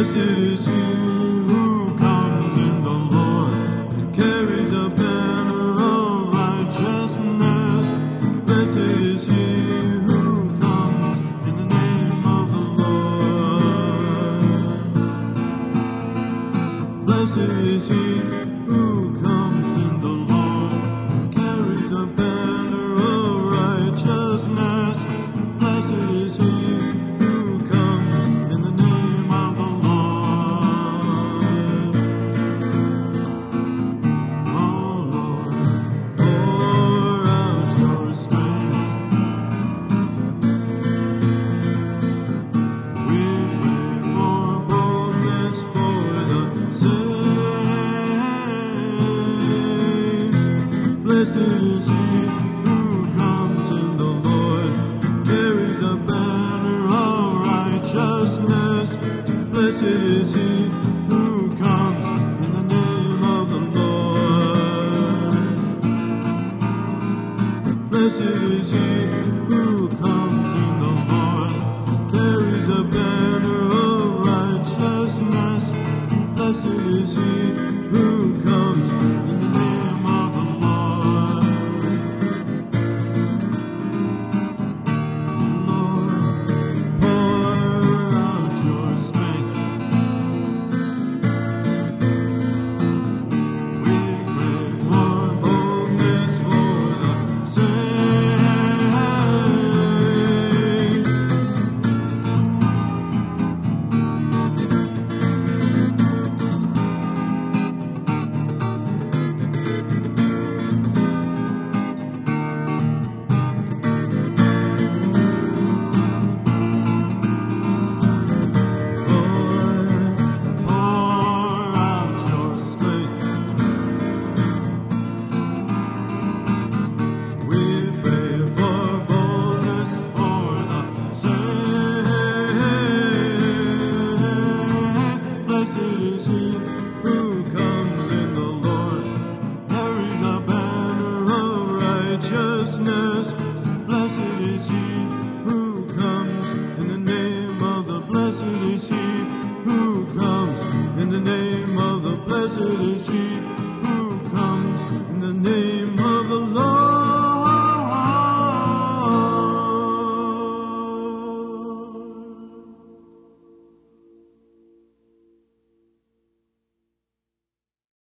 Blessed is he who comes in the Lord and carries a banner of righteousness. Blessed is he who comes in the name of the Lord. Blessed is he who comes in the Lord and carries a banner of righteousness. Blessed is he who comes in the name of the Lord. Oh Lord, pour out your strength. We pray for boldness for the saved. Blessed is he who comes in the Lord and carries a banner of righteousness. Blessed is he